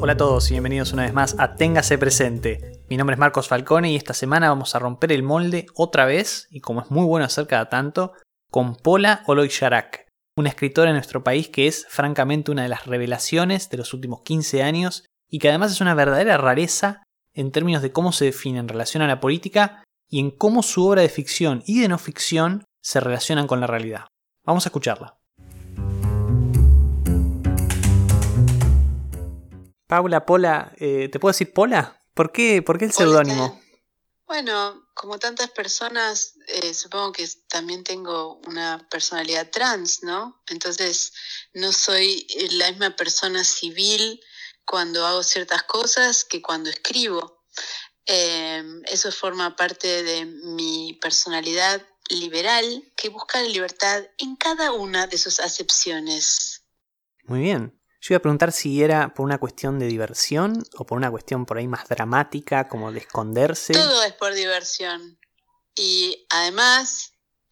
Hola a todos y bienvenidos una vez más a Téngase Presente. Mi nombre es Marcos Falcone y esta semana vamos a romper el molde otra vez, y como es muy bueno hacer cada tanto, con Pola Oloyarák, una escritora en nuestro país que es francamente una de las revelaciones de los últimos 15 años y que además es una verdadera rareza en términos de cómo se define en relación a la política y en cómo su obra de ficción y de no ficción se relacionan con la realidad. Vamos a escucharla. Paula, Pola, ¿te puedo decir Pola? ¿Por qué el seudónimo? Bueno, como tantas personas, supongo que también tengo una personalidad trans, ¿no? Entonces no soy la misma persona civil cuando hago ciertas cosas que cuando escribo. Eso forma parte de mi personalidad liberal que busca la libertad en cada una de sus acepciones. Muy bien. Yo iba a preguntar si era por una cuestión de diversión o por una cuestión por ahí más dramática, como de esconderse. Todo es por diversión. Y además,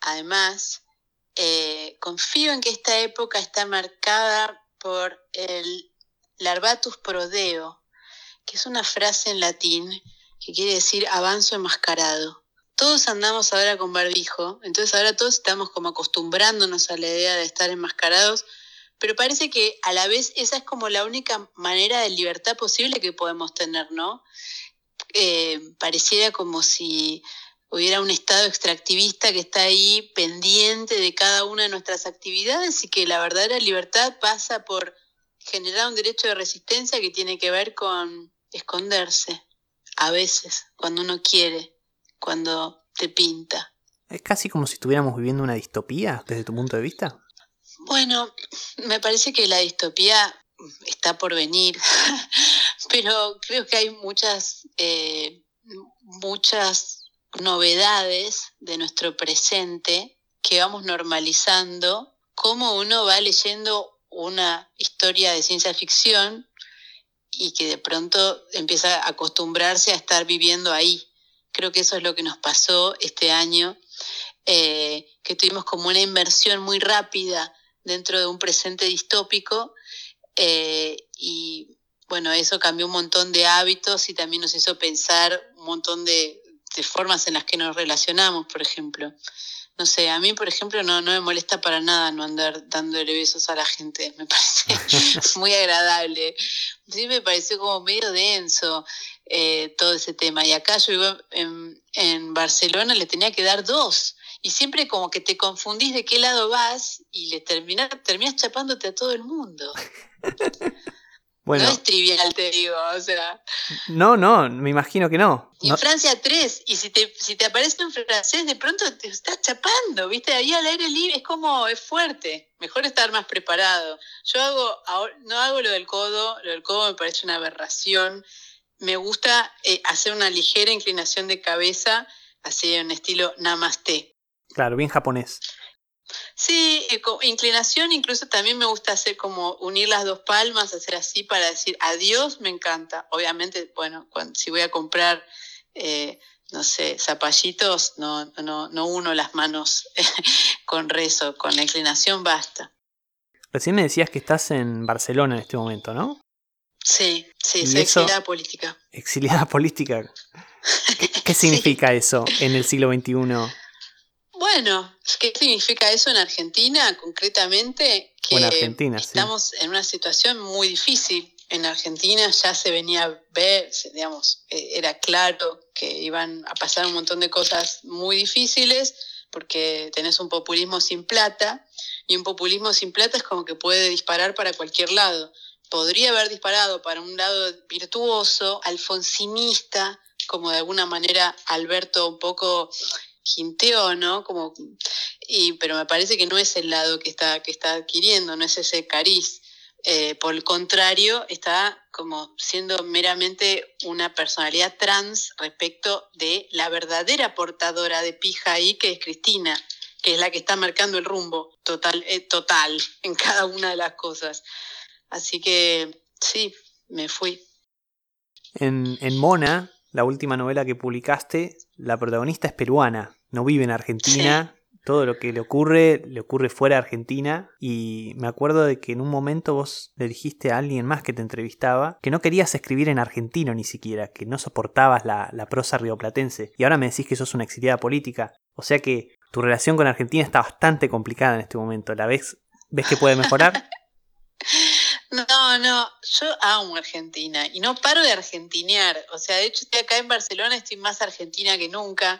confío en que esta época está marcada por el larvatus prodeo, que es una frase en latín que quiere decir avanzo enmascarado. Todos andamos ahora con barbijo, entonces ahora todos estamos como acostumbrándonos a la idea de estar enmascarados, pero parece que a la vez esa es como la única manera de libertad posible que podemos tener, ¿no? Pareciera como si hubiera un estado extractivista que está ahí pendiente de cada una de nuestras actividades y que la verdadera libertad pasa por generar un derecho de resistencia que tiene que ver con esconderse, a veces, cuando uno quiere, cuando te pinta. Es casi como si estuviéramos viviendo una distopía, desde tu punto de vista. Bueno, me parece que la distopía está por venir, pero creo que hay muchas novedades de nuestro presente que vamos normalizando, como uno va leyendo una historia de ciencia ficción y que de pronto empieza a acostumbrarse a estar viviendo ahí. Creo que eso es lo que nos pasó este año, que tuvimos como una inmersión muy rápida dentro de un presente distópico, y bueno, eso cambió un montón de hábitos y también nos hizo pensar un montón de formas en las que nos relacionamos, por ejemplo. No sé, a mí, por ejemplo, no me molesta para nada no andar dándole besos a la gente. Me parece muy agradable. Sí, me pareció como medio denso todo ese tema. Y acá yo vivo en Barcelona, le tenía que dar 2. Y siempre como que te confundís de qué lado vas y le terminás chapándote a todo el mundo. Bueno, no es trivial, te digo, o sea. No, me imagino que no. Y en Francia 3, y si te aparece un francés, de pronto te estás chapando, ¿viste? Ahí al aire libre, es fuerte. Mejor estar más preparado. Yo no hago lo del codo me parece una aberración. Me gusta hacer una ligera inclinación de cabeza, así en estilo namaste. Claro, bien japonés. Sí, inclinación, incluso también me gusta hacer como unir las dos palmas, hacer así para decir adiós, me encanta. Obviamente, bueno, si voy a comprar, no sé, zapallitos, no uno las manos con rezo, con la inclinación basta. Recién me decías que estás en Barcelona en este momento, ¿no? Sí, soy exiliada política. ¿Exiliada política? ¿Qué significa eso en el siglo XXI? Bueno, ¿qué significa eso en Argentina concretamente? Que Argentina, estamos en una situación muy difícil. En Argentina ya se venía a ver, digamos, era claro que iban a pasar un montón de cosas muy difíciles porque tenés un populismo sin plata, y un populismo sin plata es como que puede disparar para cualquier lado. Podría haber disparado para un lado virtuoso, alfonsinista, como de alguna manera Alberto un poco jinteó, ¿no? Pero me parece que no es el lado que está adquiriendo, no es ese cariz. Por el contrario, está como siendo meramente una personalidad trans respecto de la verdadera portadora de pija ahí, que es Cristina, que es la que está marcando el rumbo total en cada una de las cosas. Así que sí, me fui. En Mona, la última novela que publicaste, la protagonista es peruana, no vive en Argentina, todo lo que le ocurre fuera de Argentina. Y me acuerdo de que en un momento vos le dijiste a alguien más que te entrevistaba que no querías escribir en argentino ni siquiera, que no soportabas la prosa rioplatense. Y ahora me decís que sos una exiliada política. O sea que tu relación con Argentina está bastante complicada en este momento. ¿La ves que puede mejorar? No, yo amo Argentina y no paro de argentinear. O sea, de hecho estoy acá en Barcelona, estoy más argentina que nunca.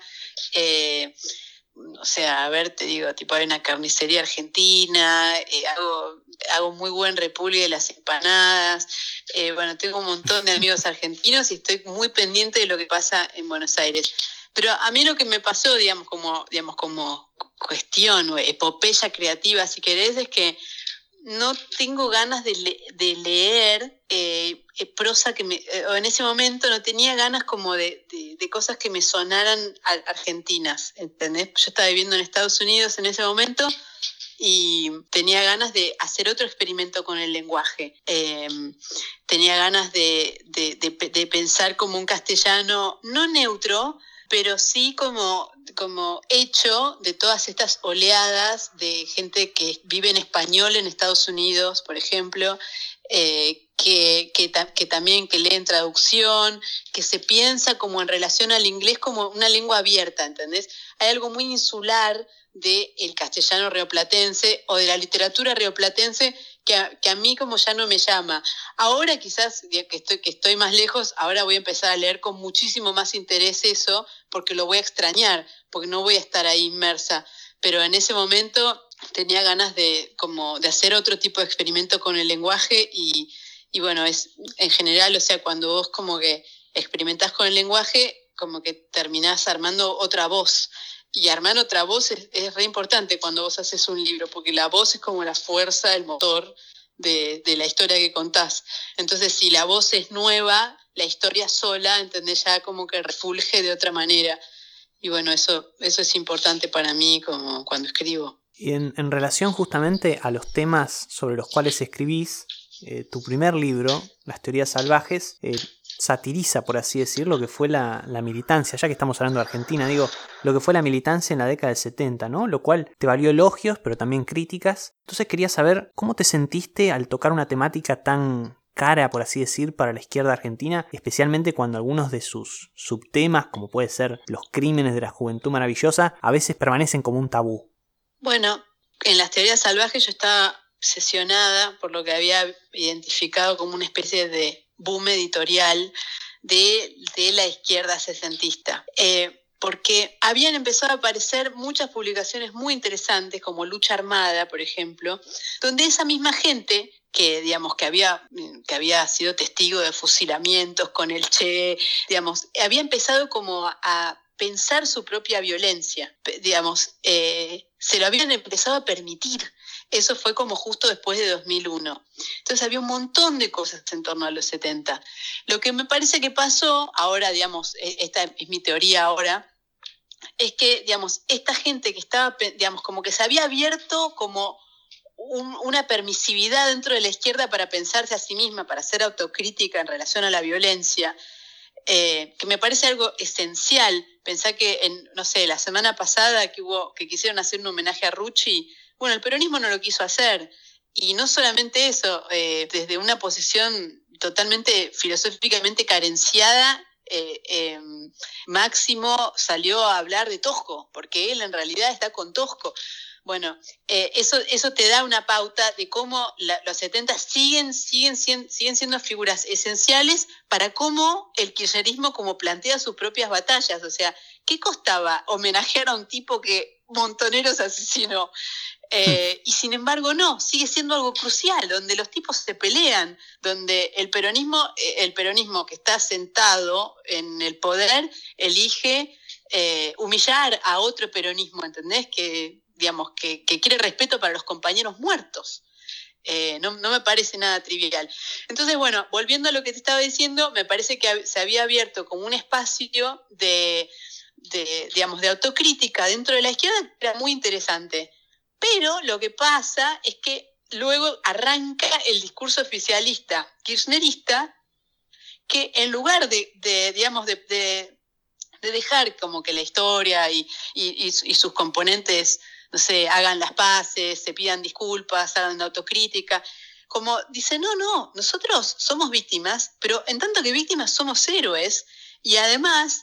O sea, a ver, te digo, tipo hay una carnicería argentina, hago muy buen repulgue de las empanadas. Bueno, tengo un montón de amigos argentinos y estoy muy pendiente de lo que pasa en Buenos Aires. Pero a mí lo que me pasó, digamos, como cuestión o epopeya creativa, si querés, es que no tengo ganas de leer prosa o en ese momento no tenía ganas como de cosas que me sonaran argentinas, ¿entendés? Yo estaba viviendo en Estados Unidos en ese momento y tenía ganas de hacer otro experimento con el lenguaje. Tenía ganas de pensar como un castellano no neutro, pero sí como hecho de todas estas oleadas de gente que vive en español en Estados Unidos, por ejemplo, que también que lee en traducción, que se piensa como en relación al inglés como una lengua abierta, ¿entendés? Hay algo muy insular del castellano rioplatense o de la literatura rioplatense que a mí como ya no me llama. Ahora quizás que estoy más lejos, ahora voy a empezar a leer con muchísimo más interés eso, porque lo voy a extrañar, porque no voy a estar ahí inmersa. Pero en ese momento tenía ganas de hacer otro tipo de experimento con el lenguaje y bueno, es en general, o sea, cuando vos como que experimentás con el lenguaje, como que terminás armando otra voz. Y armar otra voz es re importante cuando vos haces un libro, porque la voz es como la fuerza, el motor de la historia que contás. Entonces, si la voz es nueva, la historia sola, ¿entendés? Ya como que refulge de otra manera. Y bueno, eso es importante para mí como cuando escribo. Y en relación justamente a los temas sobre los cuales escribís, tu primer libro, Las teorías salvajes, satiriza, por así decir, lo que fue la militancia, ya que estamos hablando de Argentina, digo, lo que fue la militancia en la década del 70, ¿no? Lo cual te valió elogios, pero también críticas. Entonces quería saber cómo te sentiste al tocar una temática tan cara, por así decir, para la izquierda argentina, especialmente cuando algunos de sus subtemas, como puede ser los crímenes de la juventud maravillosa, a veces permanecen como un tabú. Bueno, en las teorías salvajes yo estaba obsesionada por lo que había identificado como una especie de boom editorial de la izquierda sesentista. Porque habían empezado a aparecer muchas publicaciones muy interesantes, como Lucha Armada, por ejemplo, donde esa misma gente que, digamos, que había sido testigo de fusilamientos con el Che, digamos, había empezado como a pensar su propia violencia, digamos, se lo habían empezado a permitir. Eso fue como justo después de 2001. Entonces había un montón de cosas en torno a los 70. Lo que me parece que pasó, ahora, digamos, esta es mi teoría ahora, es que, digamos, esta gente que estaba, digamos, como que se había abierto como una permisividad dentro de la izquierda para pensarse a sí misma, para hacer autocrítica en relación a la violencia, que me parece algo esencial. Pensá que, no sé, la semana pasada que quisieron hacer un homenaje a Rucci, bueno, el peronismo no lo quiso hacer. Y no solamente eso, desde una posición totalmente filosóficamente carenciada, Máximo salió a hablar de Tosco, porque él en realidad está con Tosco. Bueno, eso te da una pauta de cómo los 70 siguen siendo figuras esenciales para cómo el kirchnerismo como plantea sus propias batallas. O sea, ¿qué costaba homenajear a un tipo que Montoneros asesinó? Y sin embargo no, sigue siendo algo crucial, donde los tipos se pelean, donde el peronismo que está sentado en el poder elige humillar a otro peronismo, ¿entendés? Que quiere respeto para los compañeros muertos. No me parece nada trivial. Entonces, bueno, volviendo a lo que te estaba diciendo, me parece que se había abierto como un espacio de autocrítica dentro de la izquierda que era muy interesante. Pero lo que pasa es que luego arranca el discurso oficialista kirchnerista, que en lugar de dejar como que la historia y sus componentes no sé, hagan las paces, se pidan disculpas, hagan autocrítica. Como dice, no, nosotros somos víctimas, pero en tanto que víctimas somos héroes, y además,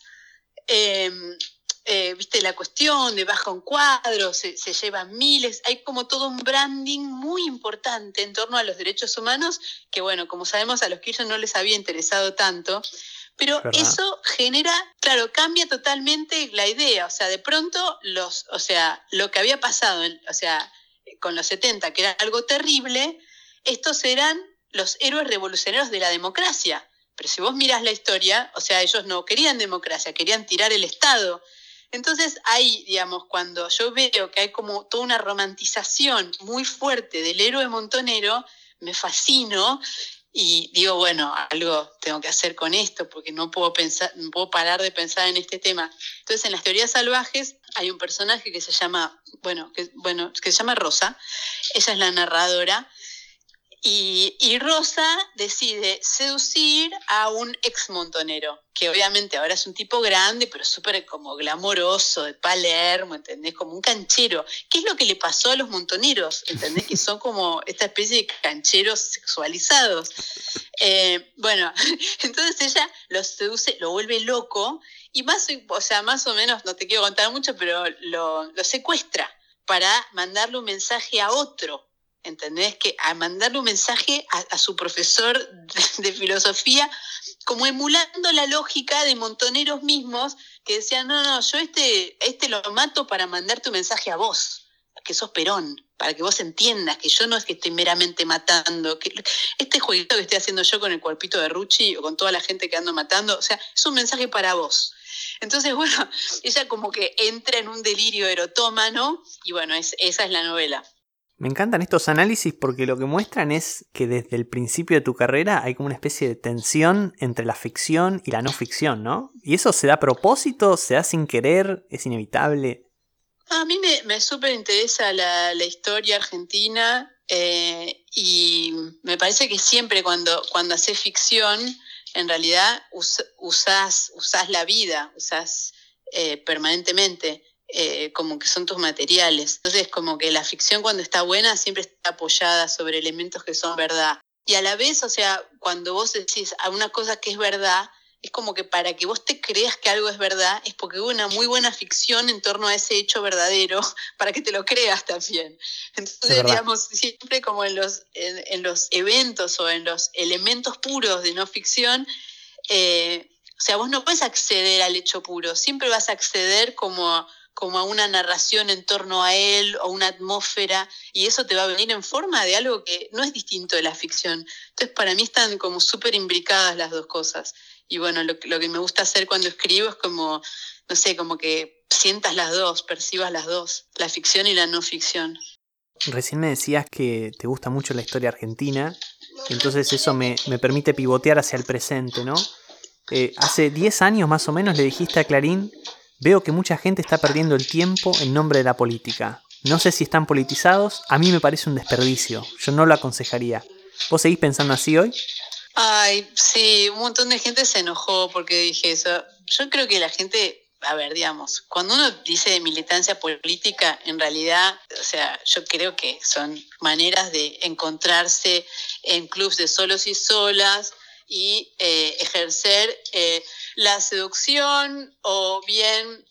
viste, la cuestión de baja un cuadro, se llevan miles, hay como todo un branding muy importante en torno a los derechos humanos, que bueno, como sabemos a los Kirchner no les había interesado tanto, pero ¿verdad? eso genera, claro, cambia totalmente la idea, o sea, de pronto lo que había pasado, con los 70, que era algo terrible, estos eran los héroes revolucionarios de la democracia. Pero si vos mirás la historia, o sea, ellos no querían democracia, querían tirar el Estado. Entonces ahí, digamos, cuando yo veo que hay como toda una romantización muy fuerte del héroe montonero, me fascino y digo, bueno, algo tengo que hacer con esto porque no puedo parar de pensar en este tema. Entonces en las teorías salvajes hay un personaje que se llama, que se llama Rosa, ella es la narradora. Y Rosa decide seducir a un ex montonero, que obviamente ahora es un tipo grande, pero súper como glamoroso, de Palermo, ¿entendés? Como un canchero. ¿Qué es lo que le pasó a los montoneros? ¿Entendés? Que son como esta especie de cancheros sexualizados. Bueno, entonces ella lo seduce, lo vuelve loco, y más o menos, no te quiero contar mucho, pero lo secuestra para mandarle un mensaje a otro. ¿Entendés? Que a mandarle un mensaje a su profesor de filosofía, como emulando la lógica de montoneros mismos que decían, no, yo este lo mato para mandarte un mensaje a vos, que sos Perón, para que vos entiendas que yo no es que estoy meramente matando, que este jueguito que estoy haciendo yo con el cuerpito de Rucci o con toda la gente que ando matando, o sea, es un mensaje para vos. Entonces, bueno, ella como que entra en un delirio erotómano y bueno, esa es la novela. Me encantan estos análisis porque lo que muestran es que desde el principio de tu carrera hay como una especie de tensión entre la ficción y la no ficción, ¿no? ¿Y eso se da a propósito? ¿Se da sin querer? ¿Es inevitable? A mí me súper interesa la historia argentina y me parece que siempre cuando haces ficción, en realidad usás la vida, usás permanentemente. Como que son tus materiales. Entonces, como que la ficción cuando está buena siempre está apoyada sobre elementos que son verdad. Y a la vez, o sea, cuando vos decís a una cosa que es verdad, es como que para que vos te creas que algo es verdad, es porque hubo una muy buena ficción en torno a ese hecho verdadero, para que te lo creas también. Entonces, digamos, siempre como en los eventos o en los elementos puros de no ficción, o sea, vos no puedes acceder al hecho puro, siempre vas a acceder como a una narración en torno a él o una atmósfera, y eso te va a venir en forma de algo que no es distinto de la ficción. Entonces, para mí están como súper imbricadas las dos cosas. Y bueno, lo que me gusta hacer cuando escribo es como, no sé, como que sientas las dos, percibas las dos, la ficción y la no ficción. Recién me decías que te gusta mucho la historia argentina, entonces eso me permite pivotear hacia el presente, ¿no? Hace 10 años más o menos le dijiste a Clarín: veo que mucha gente está perdiendo el tiempo en nombre de la política. No sé si están politizados, a mí me parece un desperdicio, yo no lo aconsejaría. ¿Vos seguís pensando así hoy? Ay, sí, un montón de gente se enojó porque dije eso. Yo creo que la gente, a ver, digamos, cuando uno dice militancia política, en realidad, o sea, yo creo que son maneras de encontrarse en clubs de solos y solas y ejercer la seducción o bien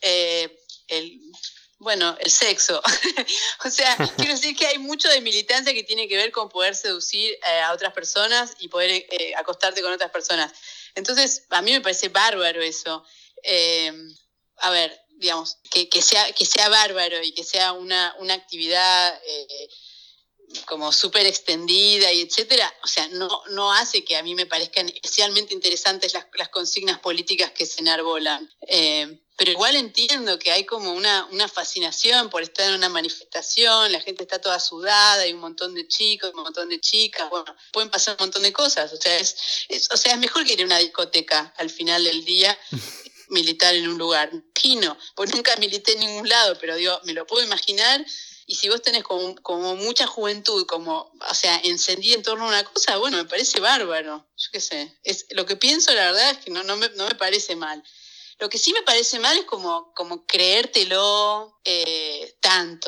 el sexo. O sea, quiero decir que hay mucho de militancia que tiene que ver con poder seducir a otras personas y poder acostarte con otras personas. Entonces, a mí me parece bárbaro eso. A ver, digamos, que sea bárbaro y que sea una actividad como súper extendida y etcétera, o sea, no hace que a mí me parezcan especialmente interesantes las consignas políticas que se enarbolan. Pero igual entiendo que hay como una fascinación por estar en una manifestación, la gente está toda sudada, hay un montón de chicos, un montón de chicas, bueno, pueden pasar un montón de cosas, o sea, es mejor que ir a una discoteca al final del día, militar en un lugar. Imagino, pues nunca milité en ningún lado, pero digo, me lo puedo imaginar. Y si vos tenés como mucha juventud, o sea, encendida en torno a una cosa, bueno, me parece bárbaro. Yo qué sé. Lo que pienso, la verdad, es que no me parece mal. Lo que sí me parece mal es como creértelo tanto,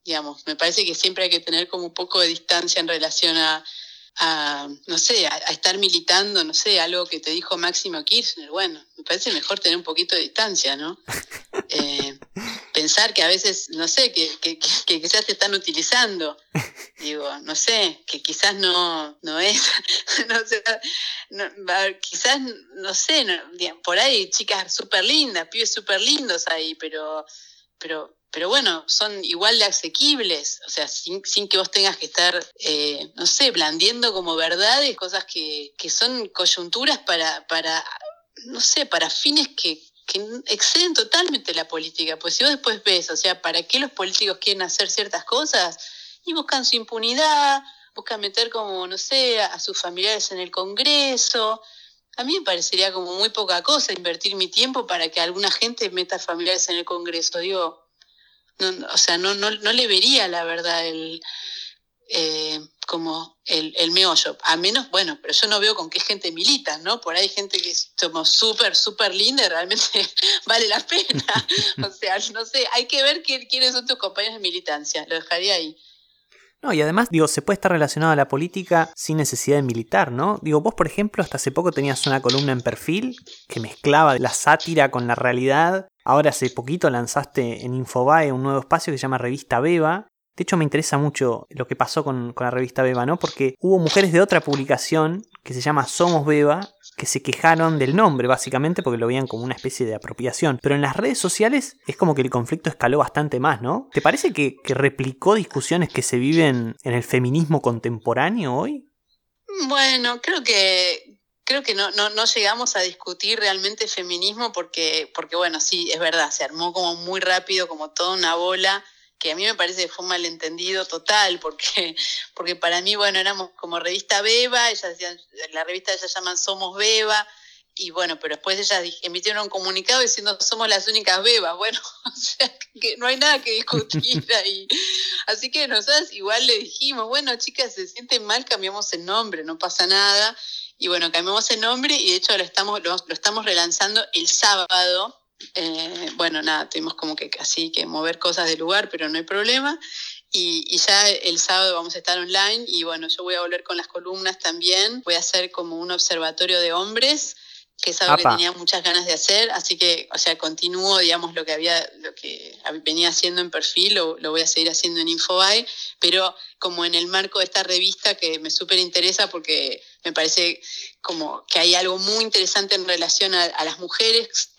digamos. Me parece que siempre hay que tener como un poco de distancia en relación a no sé, a estar militando, no sé, algo que te dijo Máximo Kirchner. Bueno, me parece mejor tener un poquito de distancia, ¿no? Pensar que a veces, no sé, que quizás te están utilizando. Digo, no sé, que quizás no es, no sé, quizás, no sé, por ahí hay chicas súper lindas, pibes súper lindos ahí, pero bueno, son igual de asequibles, o sea, sin que vos tengas que estar, no sé, blandiendo como verdades, cosas que son coyunturas para, no sé, para fines que exceden totalmente la política. Pues si vos después ves, o sea, ¿para qué los políticos quieren hacer ciertas cosas? Y buscan su impunidad, buscan meter como, no sé, a sus familiares en el Congreso. A mí me parecería como muy poca cosa invertir mi tiempo para que alguna gente meta familiares en el Congreso. Digo, no, o sea, no le vería la verdad como el meollo. A menos, bueno, pero yo no veo con qué gente milita, ¿no? Por ahí hay gente que somos súper linda y realmente vale la pena. O sea, no sé, hay que ver quiénes son tus compañeros de militancia. Lo dejaría ahí. No, y además, digo, se puede estar relacionado a la política sin necesidad de militar, ¿no? Digo, vos, por ejemplo, hasta hace poco tenías una columna en Perfil que mezclaba la sátira con la realidad. Ahora hace poquito lanzaste en Infobae un nuevo espacio que se llama Revista Beba. De hecho, me interesa mucho lo que pasó con la revista Beba, ¿no? Porque hubo mujeres de otra publicación que se llama Somos Beba, que se quejaron del nombre, básicamente, porque lo veían como una especie de apropiación. Pero en las redes sociales es como que el conflicto escaló bastante más, ¿no? ¿Te parece que replicó discusiones que se viven en el feminismo contemporáneo hoy? Bueno, creo que no llegamos a discutir realmente feminismo porque bueno, sí, es verdad, se armó como muy rápido, como toda una bola, que a mí me parece que fue un malentendido total, porque para mí, bueno, éramos como revista Beba, ellas decían, la revista ellas llaman Somos Beba, y bueno, pero después ellas emitieron un comunicado diciendo somos las únicas bebas. Bueno, o sea, que no hay nada que discutir ahí. Así que nosotras igual le dijimos, bueno, chicas, se sienten mal, cambiamos el nombre, no pasa nada. Y bueno, cambiamos el nombre y de hecho lo estamos relanzando el sábado. Bueno, nada, tuvimos como que así que mover cosas del lugar, pero no hay problema. Y ya el sábado vamos a estar online y bueno, yo voy a volver con las columnas también. Voy a hacer como un observatorio de hombres, que es algo que tenía muchas ganas de hacer, así que, o sea, continúo, digamos, lo que venía haciendo en Perfil, lo voy a seguir haciendo en Infobae, pero como en el marco de esta revista que me súper interesa porque me parece como que hay algo muy interesante en relación a las mujeres,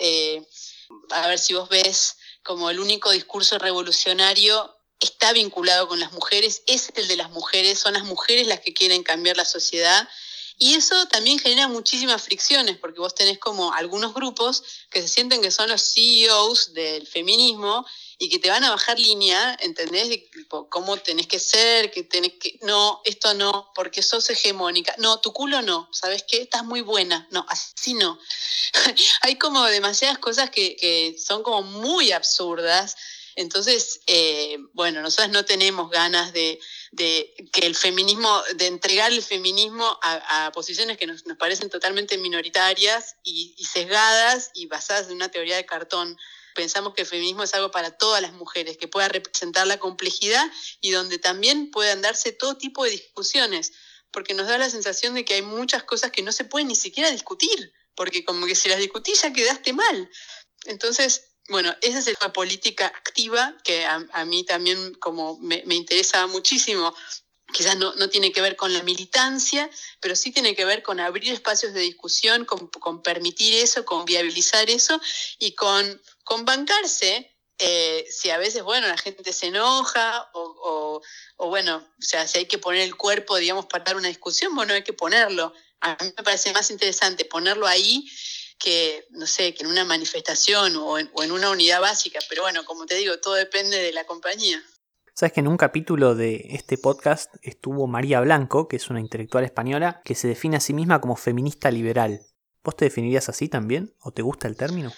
a ver si vos ves como el único discurso revolucionario está vinculado con las mujeres, es el de las mujeres, son las mujeres las que quieren cambiar la sociedad. Y eso también genera muchísimas fricciones, porque vos tenés como algunos grupos que se sienten que son los CEOs del feminismo y que te van a bajar línea, ¿entendés? De cómo tenés que ser, que tenés que... No, esto no, porque sos hegemónica. No, tu culo no, ¿sabes qué? Estás muy buena. No, así no. Hay como demasiadas cosas que son como muy absurdas. Entonces, bueno, nosotros no tenemos ganas de que el feminismo, de entregar el feminismo a posiciones que nos parecen totalmente minoritarias y sesgadas y basadas en una teoría de cartón. Pensamos que el feminismo es algo para todas las mujeres, que pueda representar la complejidad y donde también puedan darse todo tipo de discusiones, porque nos da la sensación de que hay muchas cosas que no se pueden ni siquiera discutir, porque como que si las discutís ya quedaste mal. Entonces, bueno, esa es la política activa que a mí también como me interesa muchísimo. Quizás no tiene que ver con la militancia, pero sí tiene que ver con abrir espacios de discusión, con permitir eso, con viabilizar eso y con bancarse. Si a veces, bueno, la gente se enoja o bueno, o sea, si hay que poner el cuerpo, digamos, para dar una discusión, bueno, hay que ponerlo. A mí me parece más interesante ponerlo ahí que, no sé, que en una manifestación o en una unidad básica. Pero bueno, como te digo, todo depende de la compañía. Sabes que en un capítulo de este podcast estuvo María Blanco, que es una intelectual española, que se define a sí misma como feminista liberal. ¿Vos te definirías así también? ¿O te gusta el término?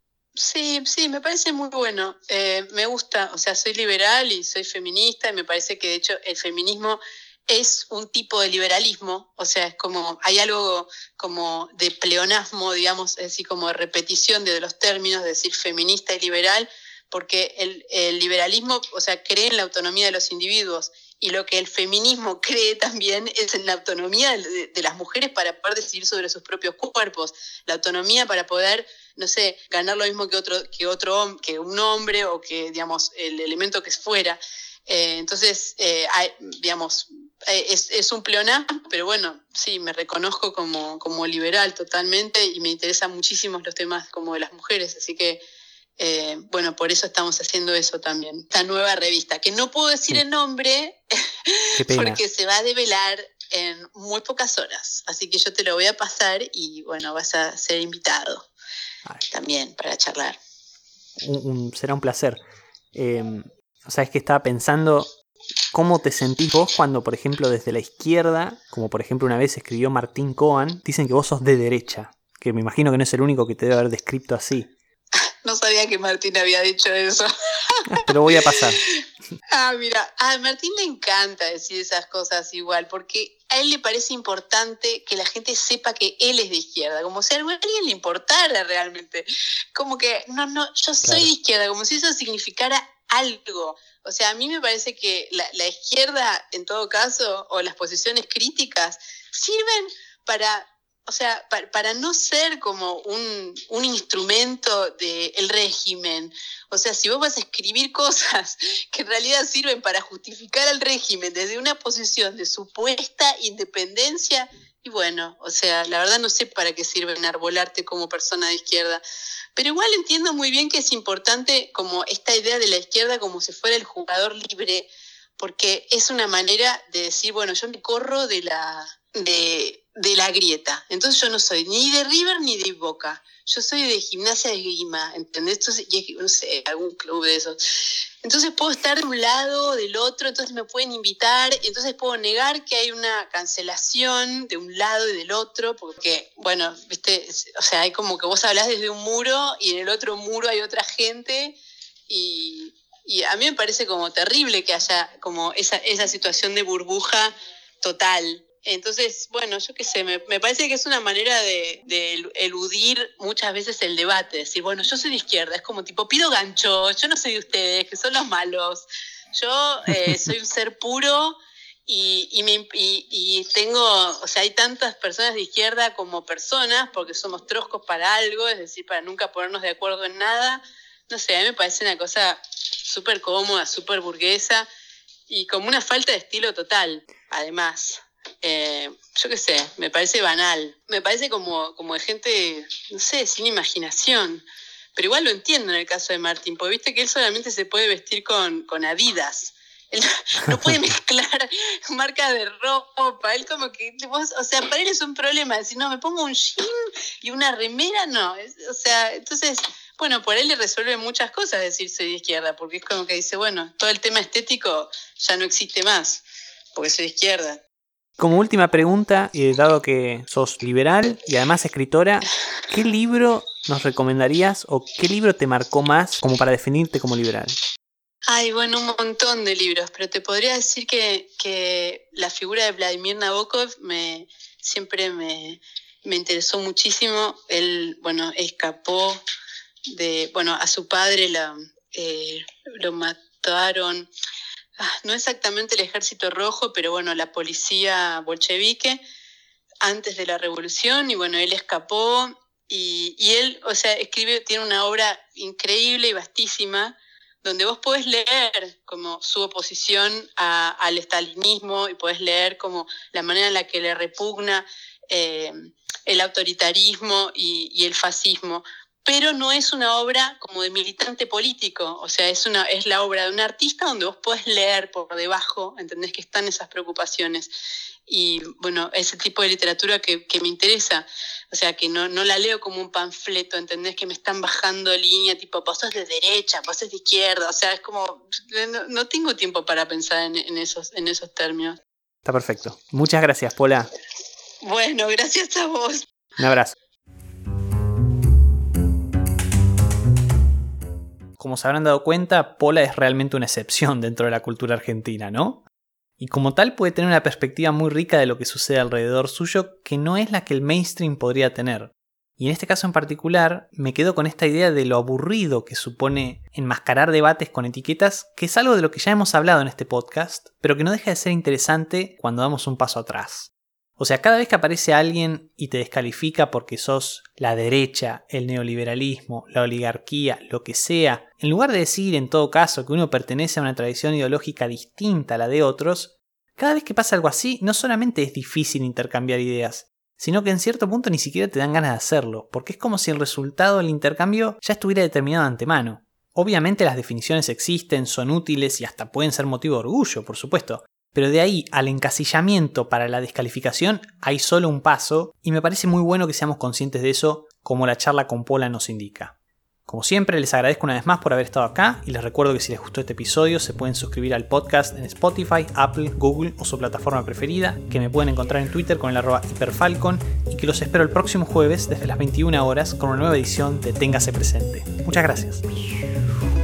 Sí, me parece muy bueno. Me gusta, o sea, soy liberal y soy feminista y me parece que de hecho el feminismo es un tipo de liberalismo, o sea, es como, hay algo como de pleonasmo, digamos, es decir, como de repetición de los términos, de decir feminista y liberal, porque el liberalismo, o sea, cree en la autonomía de los individuos, y lo que el feminismo cree también es en la autonomía de las mujeres para poder decidir sobre sus propios cuerpos, la autonomía para poder, no sé, ganar lo mismo que un hombre, o que, digamos, el elemento que fuera. Entonces, digamos, es un pleonasmo, pero bueno, sí, me reconozco como liberal totalmente, y me interesan muchísimo los temas como de las mujeres, así que bueno, por eso estamos haciendo eso también, esta nueva revista, que no puedo decir el nombre porque se va a develar en muy pocas horas, así que yo te lo voy a pasar y bueno, vas a ser invitado también para charlar. Será un placer. O sea, es que estaba pensando cómo te sentís vos cuando, por ejemplo, desde la izquierda, como por ejemplo una vez escribió Martín Cohen, dicen que vos sos de derecha, que me imagino que no es el único que te debe haber descrito así. No sabía que Martín había dicho eso. Te lo voy a pasar. Mira, a Martín le encanta decir esas cosas igual, porque a él le parece importante que la gente sepa que él es de izquierda, como si a alguien le importara realmente. Como que, no, yo soy de izquierda, como si eso significara algo. O sea, a mí me parece que la izquierda, en todo caso, o las posiciones críticas, sirven para... O sea, para no ser como un instrumento del régimen. O sea, si vos vas a escribir cosas que en realidad sirven para justificar al régimen desde una posición de supuesta independencia, y bueno, o sea, la verdad no sé para qué sirve enarbolarte como persona de izquierda. Pero igual entiendo muy bien que es importante como esta idea de la izquierda como si fuera el jugador libre, porque es una manera de decir, bueno, yo me corro de la grieta. Entonces yo no soy ni de River ni de Boca. Yo soy de Gimnasia de Esgrima, ¿entendés? Entonces, no sé, algún club de esos. Entonces puedo estar de un lado o del otro, entonces me pueden invitar, entonces puedo negar que hay una cancelación de un lado y del otro, porque, bueno, viste, o sea, hay como que vos hablás desde un muro y en el otro muro hay otra gente, y a mí me parece como terrible que haya como esa situación de burbuja total. Entonces, bueno, yo qué sé, me parece que es una manera de eludir muchas veces el debate, decir, bueno, yo soy de izquierda, es como tipo, pido gancho, yo no soy de ustedes, que son los malos, yo soy un ser puro y tengo, o sea, hay tantas personas de izquierda como personas, porque somos troscos para algo, es decir, para nunca ponernos de acuerdo en nada. No sé, a mí me parece una cosa súper cómoda, súper burguesa y como una falta de estilo total, además. Yo qué sé, me parece banal, me parece como de gente, no sé, sin imaginación, pero igual lo entiendo en el caso de Martín, porque viste que él solamente se puede vestir con Adidas, él no puede mezclar marcas de ropa, él como que, o sea, para él es un problema, decir, no, me pongo un jean y una remera, no, o sea, entonces, bueno, por él le resuelve muchas cosas decirse de izquierda, porque es como que dice, bueno, todo el tema estético ya no existe más, porque soy de izquierda. Como última pregunta, dado que sos liberal y además escritora, ¿qué libro nos recomendarías o qué libro te marcó más como para definirte como liberal? Ay, bueno, un montón de libros, pero te podría decir que la figura de Vladimir Nabokov siempre me interesó muchísimo. Él, bueno, escapó a su padre lo mataron, no exactamente el Ejército Rojo, pero bueno, la policía bolchevique antes de la revolución, y bueno, él escapó y él, o sea, tiene una obra increíble y vastísima, donde vos podés leer como su oposición al estalinismo y podés leer como la manera en la que le repugna el autoritarismo y el fascismo, pero no es una obra como de militante político, o sea, es la obra de un artista donde vos podés leer por debajo, ¿entendés? Que están esas preocupaciones. Y bueno, ese tipo de literatura que me interesa, o sea, que no la leo como un panfleto, ¿entendés? Que me están bajando línea, tipo, vos sos de derecha, vos sos de izquierda, o sea, es como, no tengo tiempo para pensar en esos términos. Está perfecto. Muchas gracias, Pola. Bueno, gracias a vos. Un abrazo. Como se habrán dado cuenta, Pola es realmente una excepción dentro de la cultura argentina, ¿no? Y como tal puede tener una perspectiva muy rica de lo que sucede alrededor suyo, que no es la que el mainstream podría tener. Y en este caso en particular me quedo con esta idea de lo aburrido que supone enmascarar debates con etiquetas, que es algo de lo que ya hemos hablado en este podcast, pero que no deja de ser interesante cuando damos un paso atrás. O sea, cada vez que aparece alguien y te descalifica porque sos la derecha, el neoliberalismo, la oligarquía, lo que sea, en lugar de decir en todo caso que uno pertenece a una tradición ideológica distinta a la de otros, cada vez que pasa algo así no solamente es difícil intercambiar ideas, sino que en cierto punto ni siquiera te dan ganas de hacerlo, porque es como si el resultado del intercambio ya estuviera determinado de antemano. Obviamente las definiciones existen, son útiles y hasta pueden ser motivo de orgullo, por supuesto, pero de ahí al encasillamiento para la descalificación hay solo un paso, y me parece muy bueno que seamos conscientes de eso, como la charla con Pola nos indica. Como siempre, les agradezco una vez más por haber estado acá y les recuerdo que si les gustó este episodio se pueden suscribir al podcast en Spotify, Apple, Google o su plataforma preferida, que me pueden encontrar en Twitter con el @hiperfalcon y que los espero el próximo jueves desde las 21 horas con una nueva edición de Téngase Presente. Muchas gracias.